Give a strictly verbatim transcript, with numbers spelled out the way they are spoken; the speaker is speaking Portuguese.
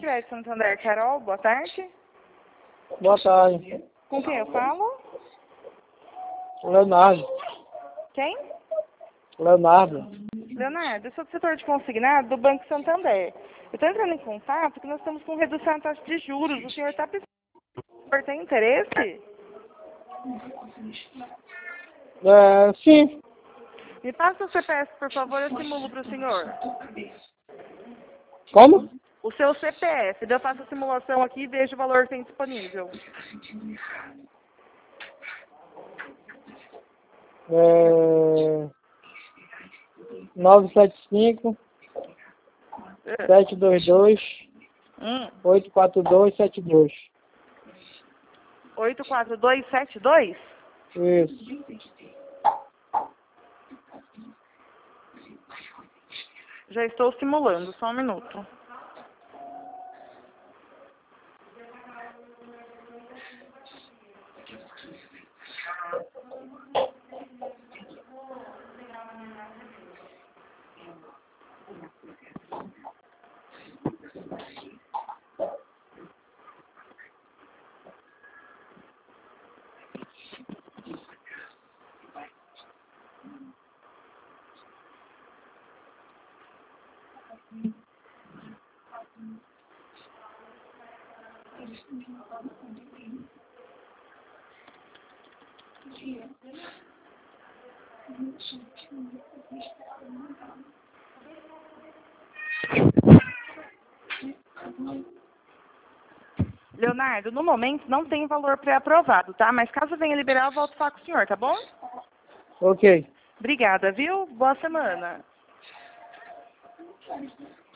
Crédito Santander, Carol, boa tarde. Boa tarde. Com quem eu falo? Leonardo. Quem? Leonardo. Leonardo, eu sou do setor de consignado do Banco Santander. Eu estou entrando em contato porque nós estamos com redução na taxa de juros. O senhor está precisando? O senhor tem interesse? É, sim. Me passa o C P F, por favor, eu simulo para o senhor. Como? O seu C P F, daí eu faço a simulação aqui e vejo o valor que tem disponível. É, nove sete cinco, sete dois dois, Hum. oito quatro dois sete dois. oito quatro dois sete dois? Isso. Já estou simulando, só um minuto. Leonardo, no momento não tem valor pré-aprovado, tá? Mas caso venha liberar, eu volto a falar com o senhor, tá bom? Ok. Obrigada, viu? Boa semana.